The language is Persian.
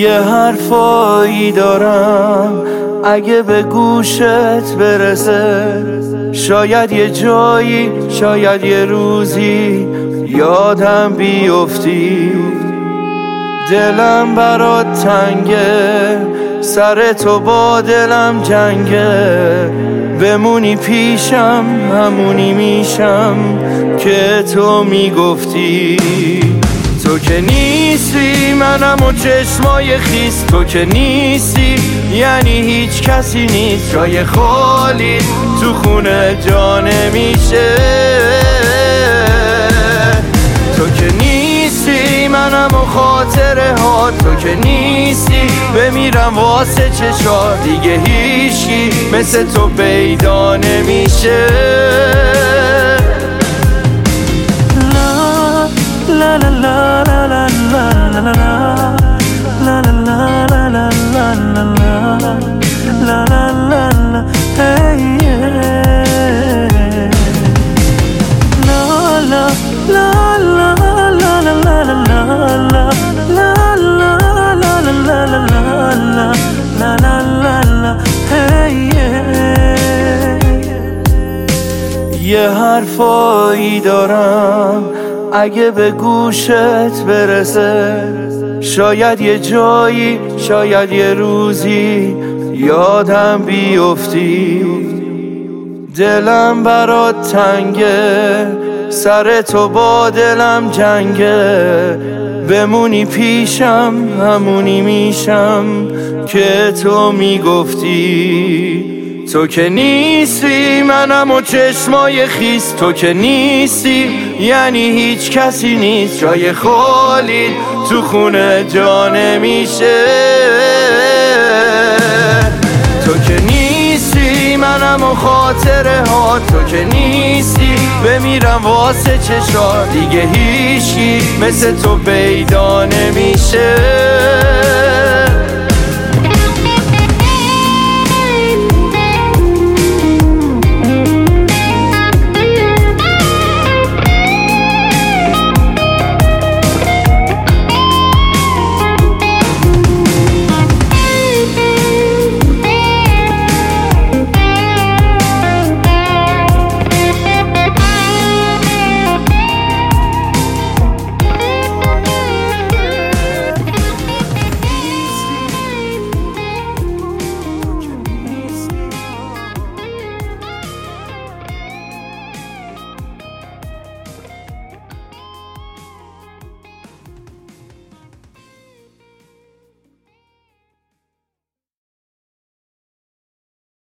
یه حرفایی دارم اگه به گوشت برسه، شاید یه جایی، شاید یه روزی یادم بیفتی. دلم برات تنگه، سر تو با دلم جنگه، بمونی پیشم همونی میشم که تو میگفتی. تو که نیستی منم و چشمای خیس، تو که نیستی یعنی هیچ کسی نیست. جای خالی تو خونه جا نمیشه. تو که نیستی منم و خاطره ها، تو که نیستی بمیرم واسه چشات. دیگه هیچکی مثل تو پیدا نمیشه. La la la la la la la la la la la la la la la la la la la hey yeah. La la la la la la la la la la la la la la la hey yeah. یه حرفایی دارم اگه به گوشت برسه، شاید یه جایی، شاید یه روزی یادم بیفتی. دلم برات تنگه، سر تو با دلم جنگه، بمونی پیشم همونی میشم که تو میگفتی. تو که نیستی منم و چشمای خیس، تو که نیستی یعنی هیچ کسی نیست. جای خالی تو خونه جا نمیشه. تو که نیستی منم و خاطره ها، تو که نیستی بمیرم واسه چشات. دیگه هیچکی مثل تو پیدا نمیشه.